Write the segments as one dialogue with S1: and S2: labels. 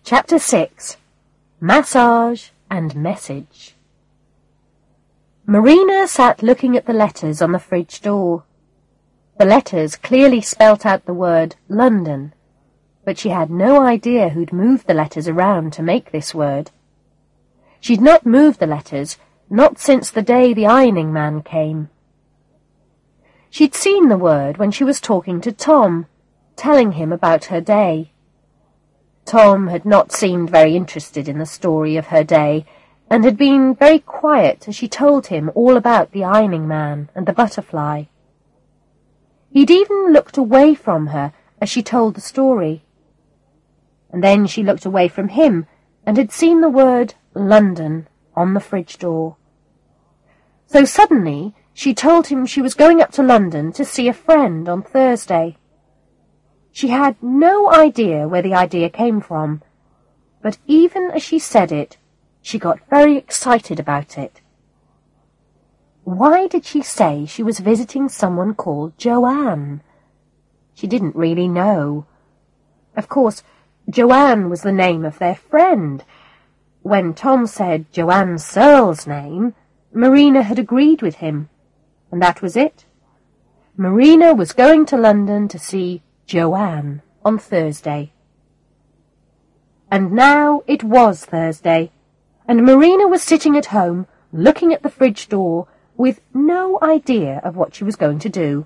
S1: Chapter 6. Massage and Message. Marina sat looking at the letters on the fridge door. The letters clearly spelt out the word London, but she had no idea who'd moved the letters around to make this word. She'd not moved the letters, not since the day the ironing man came. She'd seen the word when she was talking to Tom, telling him about her day. Tom had not seemed very interested in the story of her day, and had been very quiet as she told him all about the ironing man and the butterfly. He'd even looked away from her as she told the story. And then she looked away from him and had seen the word London on the fridge door. So suddenly she told him she was going up to London to see a friend on Thursday. She had no idea where the idea came from, but even as she said it, she got very excited about it. Why did she say she was visiting someone called Joanne? She didn't really know. Of course, Joanne was the name of their friend. When Tom said Joanne Searle's name, Marina had agreed with him, and that was it. Marina was going to London to see Joanne on Thursday. And now it was Thursday, and Marina was sitting at home, looking at the fridge door, with no idea of what she was going to do.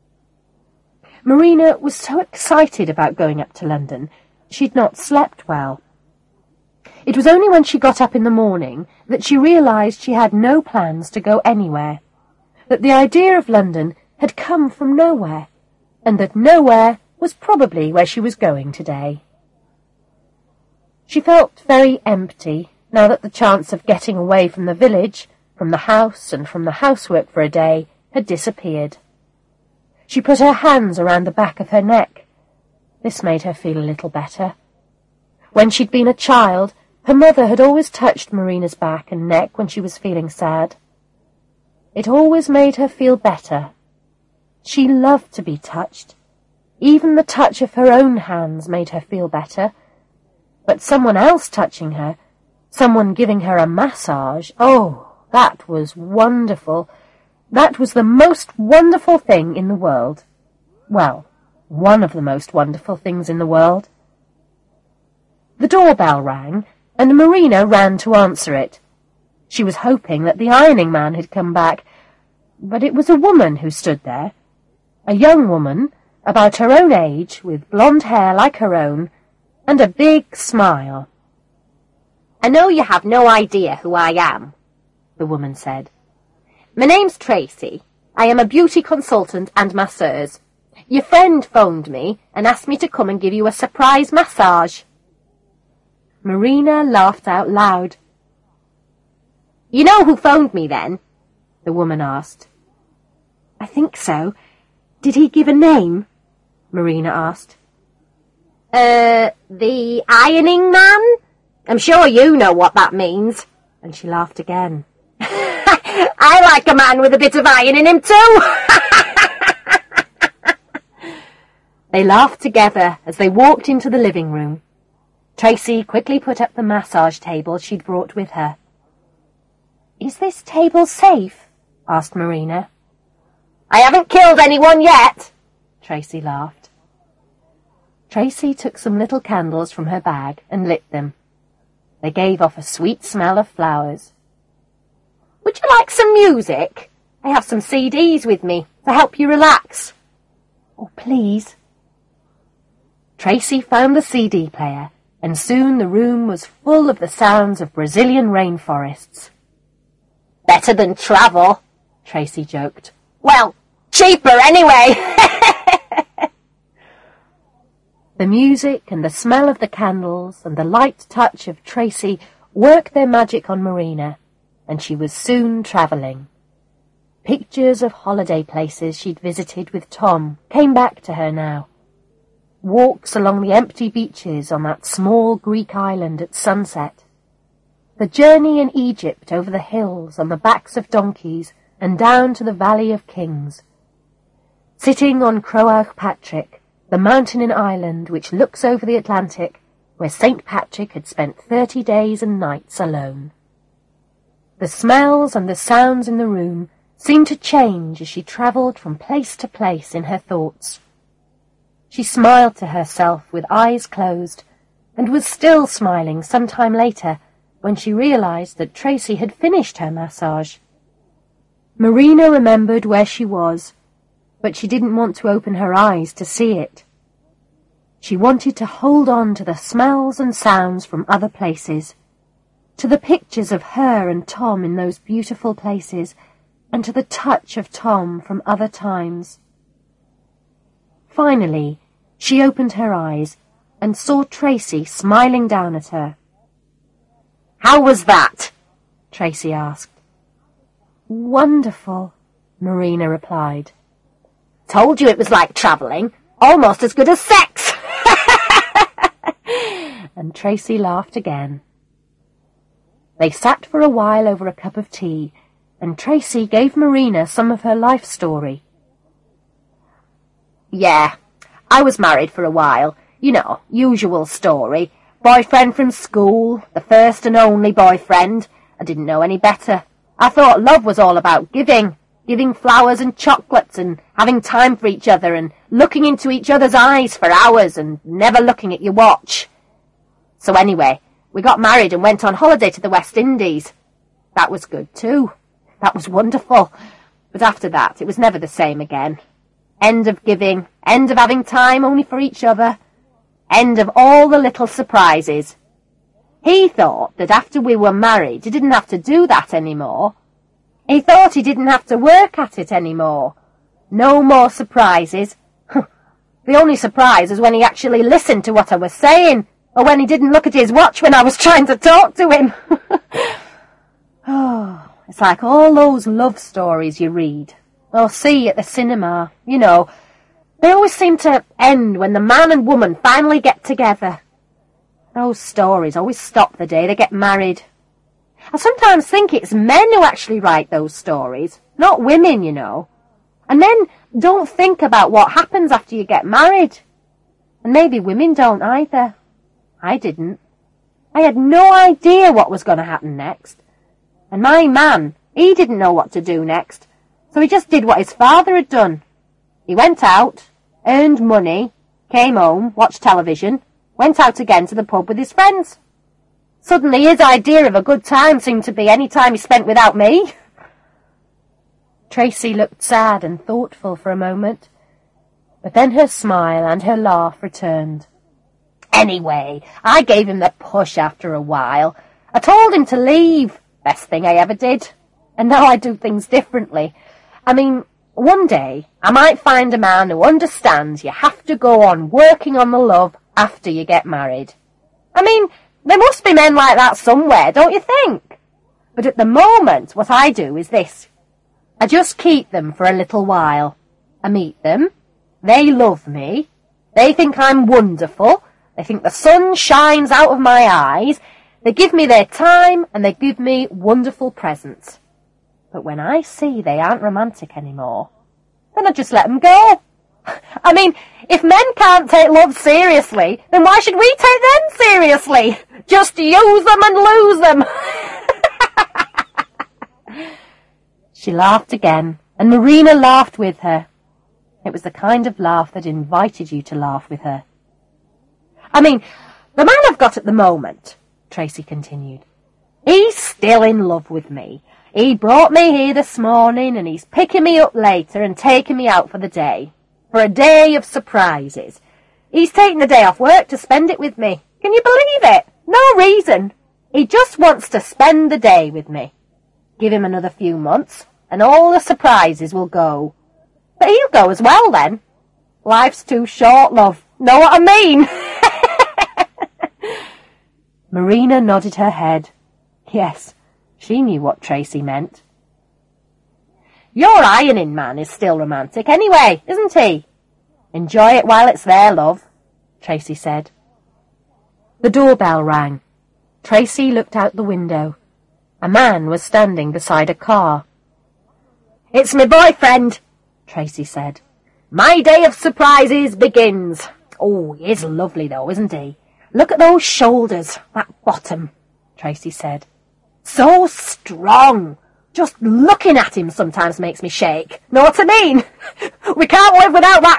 S1: Marina was so excited about going up to London, she'd not slept well. It was only when she got up in the morning that she realized she had no plans to go anywhere, that the idea of London had come from nowhere, and that nowhere was probably where she was going today. She felt very empty now that the chance of getting away from the village, from the house and from the housework for a day, had disappeared. She put her hands around the back of her neck. This made her feel a little better. When she'd been a child, her mother had always touched Marina's back and neck when she was feeling sad. It always made her feel better. She loved to be touched. Even the touch of her own hands made her feel better. But someone else touching her, someone giving her a massage, oh, that was wonderful. That was the most wonderful thing in the world. Well, one of the most wonderful things in the world. The doorbell rang, and Marina ran to answer it. She was hoping that the ironing man had come back, but it was a woman who stood there. A young woman, about her own age, with blonde hair like her own, and a big smile.
S2: "I know you have no idea who I am," the woman said. "My name's Tracy. I am a beauty consultant and masseuse. Your friend phoned me and asked me to come and give you a surprise massage."
S1: Marina laughed out loud.
S2: "You know who phoned me then?" the woman asked.
S1: "I think so. Did he give a name?" Marina asked.
S2: The ironing man? I'm sure you know what that means."
S1: And she laughed again.
S2: "I like a man with a bit of iron in him too."
S1: They laughed together as they walked into the living room. Tracy quickly put up the massage table she'd brought with her. "Is this table safe?" asked Marina.
S2: "I haven't killed anyone yet,"
S1: Tracy laughed. Tracy took some little candles from her bag and lit them. They gave off a sweet smell of flowers.
S2: "Would you like some music? I have some CDs with me to help you relax."
S1: "Oh, please." Tracy found the CD player, and soon the room was full of the sounds of Brazilian rainforests.
S2: "Better than travel,"
S1: Tracy joked.
S2: "Well, cheaper anyway."
S1: The music and the smell of the candles and the light touch of Tracy worked their magic on Marina, and she was soon travelling. Pictures of holiday places she'd visited with Tom came back to her now. Walks along the empty beaches on that small Greek island at sunset. The journey in Egypt over the hills on the backs of donkeys and down to the Valley of Kings. Sitting on Croagh Patrick, the mountain in Ireland which looks over the Atlantic, where St. Patrick had spent 30 days and nights alone. The smells and the sounds in the room seemed to change as she travelled from place to place in her thoughts. She smiled to herself with eyes closed, and was still smiling some time later when she realised that Tracy had finished her massage. Marina remembered where she was, but she didn't want to open her eyes to see it. She wanted to hold on to the smells and sounds from other places, to the pictures of her and Tom in those beautiful places, and to the touch of Tom from other times. Finally, she opened her eyes and saw Tracy smiling down at her.
S2: "How was that?"
S1: Tracy asked. "Wonderful," Marina replied.
S2: "Told you it was like travelling, almost as good as sex."
S1: And Tracy laughed again. They sat for a while over a cup of tea, and Tracy gave Marina some of her life story.
S2: "Yeah, I was married for a while. You know, usual story. Boyfriend from school, the first and only boyfriend. I didn't know any better. I thought love was all about giving flowers and chocolates and having time for each other and looking into each other's eyes for hours and never looking at your watch. So anyway, we got married and went on holiday to the West Indies. That was good too. That was wonderful. But after that, it was never the same again. End of giving, end of having time only for each other, end of all the little surprises. He thought that after we were married, he didn't have to do that anymore. He thought he didn't have to work at it anymore. No more surprises. The only surprise was when he actually listened to what I was saying, or when he didn't look at his watch when I was trying to talk to him. Oh, it's like all those love stories you read or see at the cinema, you know. They always seem to end when the man and woman finally get together. Those stories always stop the day they get married. I sometimes think it's men who actually write those stories, not women, you know. And men don't think about what happens after you get married. And maybe women don't either. I didn't. I had no idea what was going to happen next. And my man, he didn't know what to do next, so he just did what his father had done. He went out, earned money, came home, watched television, went out again to the pub with his friends. Suddenly his idea of a good time seemed to be any time he spent without me.
S1: Tracy looked sad and thoughtful for a moment, but then her smile and her laugh returned.
S2: Anyway, I gave him the push after a while. I told him to leave. Best thing I ever did. And now I do things differently. I mean, one day I might find a man who understands you have to go on working on the love after you get married. I mean, there must be men like that somewhere, don't you think? But at the moment, what I do is this. I just keep them for a little while. I meet them. They love me. They think I'm wonderful. They think the sun shines out of my eyes. They give me their time and they give me wonderful presents. But when I see they aren't romantic anymore, then I just let them go. I mean, if men can't take love seriously, then why should we take them seriously? Just use them and lose them.
S1: She laughed again, and Marina laughed with her. It was the kind of laugh that invited you to laugh with her.
S2: I mean, the man I've got at the moment, Tracy continued, he's still in love with me. He brought me here this morning and he's picking me up later and taking me out for the day. For a day of surprises. He's taking the day off work to spend it with me. Can you believe it? No reason. He just wants to spend the day with me. Give him another few months and all the surprises will go. But he'll go as well then. Life's too short, love. Know what I mean?
S1: Marina nodded her head. Yes, she knew what Tracy meant.
S2: Your ironing man is still romantic anyway, isn't he? Enjoy it while it's there, love, Tracy said.
S1: The doorbell rang. Tracy looked out the window. A man was standing beside a car.
S2: It's my boyfriend, Tracy said. My day of surprises begins. Oh, he is lovely though, isn't he? Look at those shoulders, that bottom, Tracy said. So strong. Just looking at him sometimes makes me shake. Know what I mean? We can't live without that,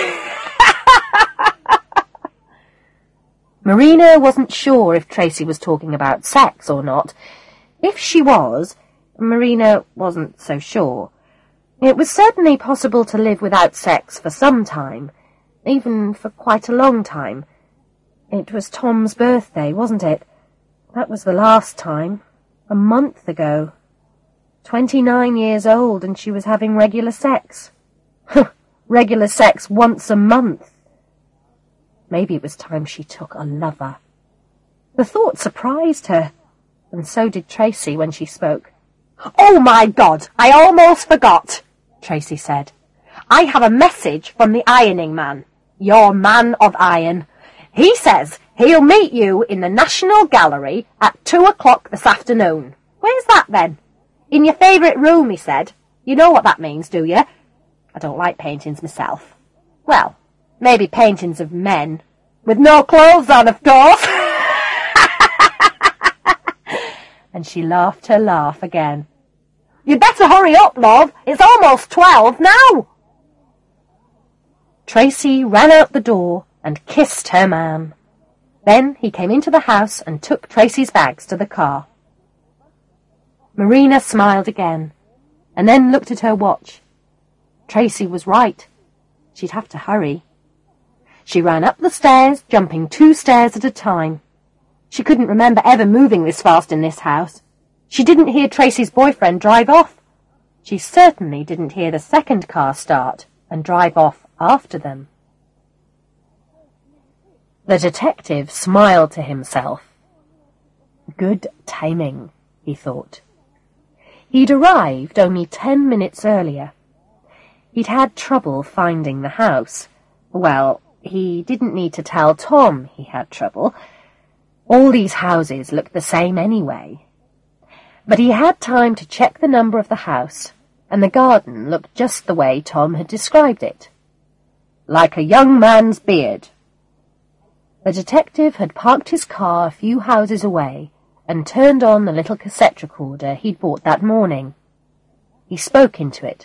S2: can we?
S1: Marina wasn't sure if Tracy was talking about sex or not. If she was, Marina wasn't so sure. It was certainly possible to live without sex for some time, even for quite a long time. It was Tom's birthday, wasn't it? That was the last time. A month ago. 29 years old, and she was having regular sex. Regular sex once a month. Maybe it was time she took a lover. The thought surprised her, and so did Tracy when she spoke.
S2: Oh my God, I almost forgot, Tracy said. I have a message from the ironing man, your man of iron. He says he'll meet you in the National Gallery at 2 o'clock this afternoon. Where's that then? In your favourite room, he said. You know what that means, do you? I don't like paintings myself. Well, maybe paintings of men. With no clothes on, of course.
S1: And she laughed her laugh again.
S2: You'd better hurry up, love. It's almost 12 now.
S1: Tracy ran out the door and kissed her man. Then he came into the house and took Tracy's bags to the car. Marina smiled again, and then looked at her watch. Tracy was right. She'd have to hurry. She ran up the stairs, jumping 2 stairs at a time. She couldn't remember ever moving this fast in this house. She didn't hear Tracy's boyfriend drive off. She certainly didn't hear the second car start and drive off after them. The detective smiled to himself. Good timing, he thought. He'd arrived only 10 minutes earlier. He'd had trouble finding the house. Well, he didn't need to tell Tom he had trouble. All these houses looked the same anyway. But he had time to check the number of the house, and the garden looked just the way Tom had described it. Like a young man's beard. The detective had parked his car a few houses away and turned on the little cassette recorder he'd bought that morning. He spoke into it.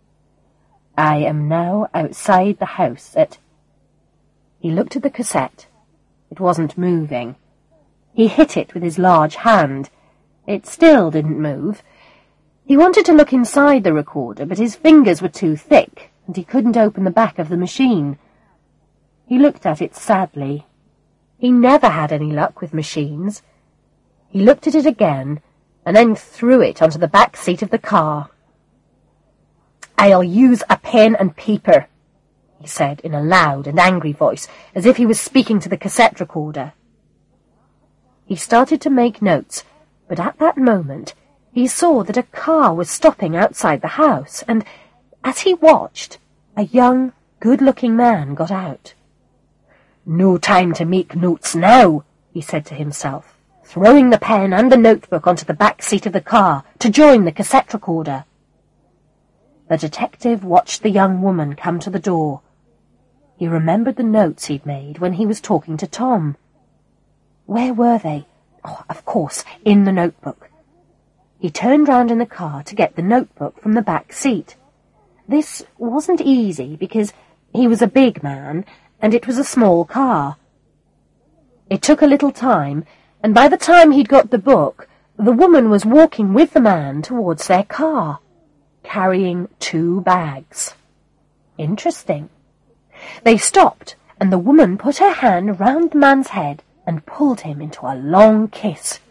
S1: I am now outside the house at... He looked at the cassette. It wasn't moving. He hit it with his large hand. It still didn't move. He wanted to look inside the recorder, but his fingers were too thick, and he couldn't open the back of the machine. He looked at it sadly. He never had any luck with machines. He looked at it again, and then threw it onto the back seat of the car. I'll use a pen and paper, he said in a loud and angry voice, as if he was speaking to the cassette recorder. He started to make notes, but at that moment he saw that a car was stopping outside the house, and, as he watched, a young, good-looking man got out. No time to make notes now, he said to himself, throwing the pen and the notebook onto the back seat of the car to join the cassette recorder. The detective watched the young woman come to the door. He remembered the notes he'd made when he was talking to Tom. Where were they? Oh, of course, in the notebook. He turned round in the car to get the notebook from the back seat. This wasn't easy because he was a big man and it was a small car. It took a little time, and by the time he'd got the book, the woman was walking with the man towards their car, carrying 2 bags. Interesting. They stopped, and the woman put her hand round the man's head and pulled him into a long kiss.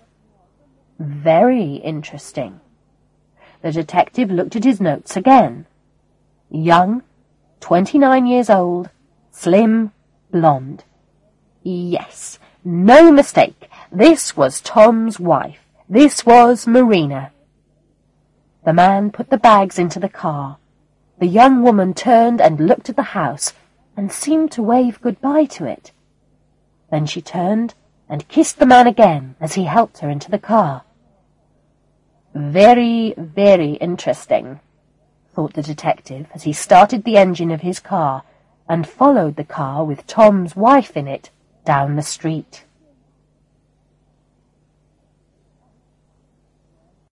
S1: Very interesting. The detective looked at his notes again. Young, 29 years old, slim, blonde. Yes, no mistake. This was Tom's wife. This was Marina. The man put the bags into the car. The young woman turned and looked at the house and seemed to wave goodbye to it. Then she turned and kissed the man again as he helped her into the car. Very, very interesting, thought the detective as he started the engine of his car and followed the car with Tom's wife in it down the street.